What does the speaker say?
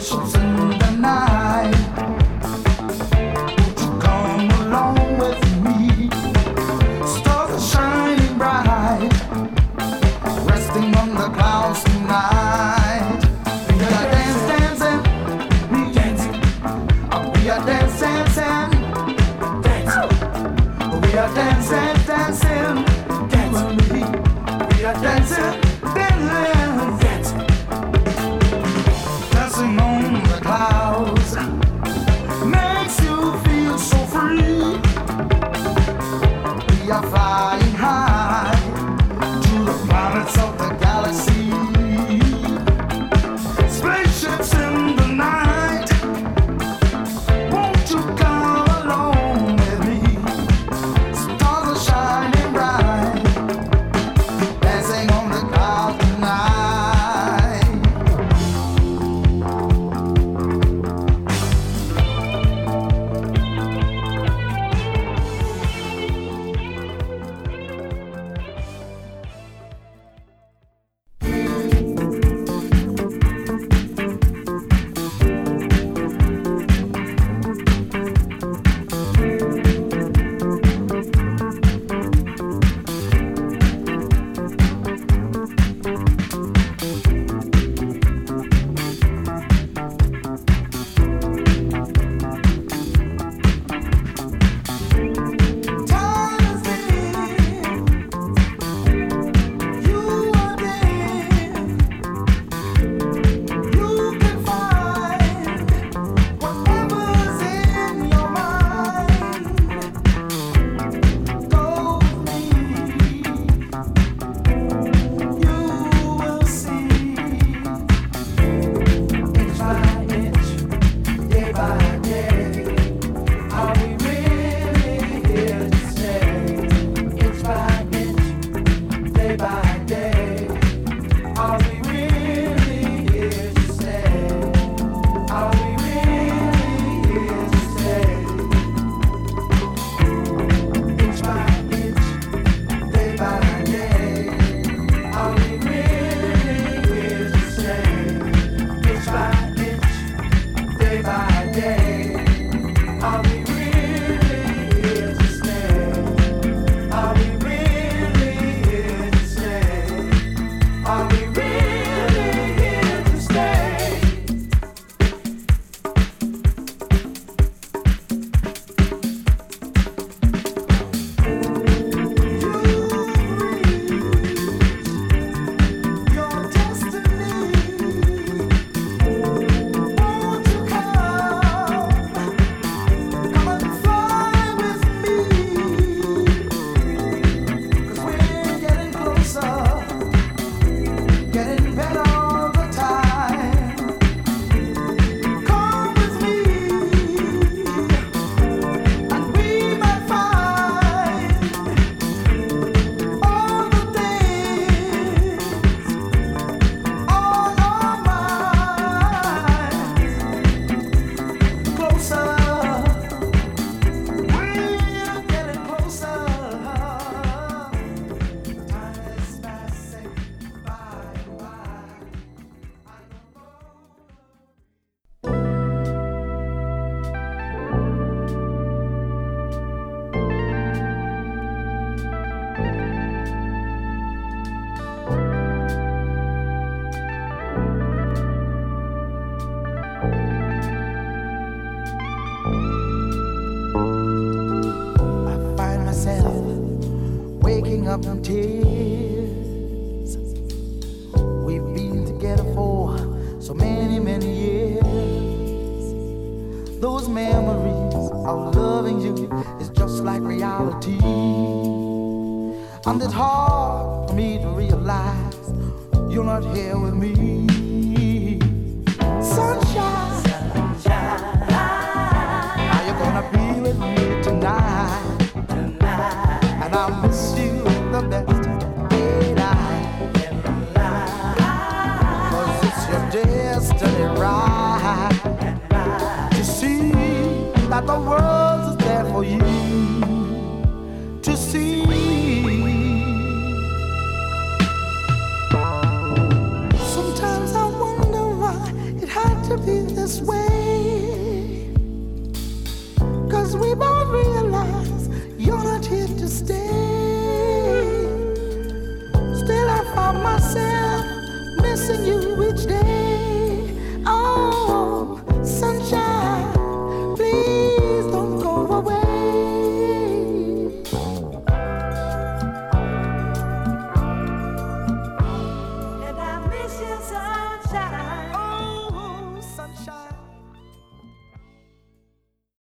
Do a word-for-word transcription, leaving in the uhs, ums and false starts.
up in tears. We've been together for so many, many years. Those memories of loving you is just like reality. And it's hard for me to realize you're not here with me. Sunshine, sunshine. Are you gonna be with me tonight? Tonight. And I miss you the best daylight in the life. 'Cause it's your destiny, right? To see that the world is there for you to see. Sometimes I myself missing you.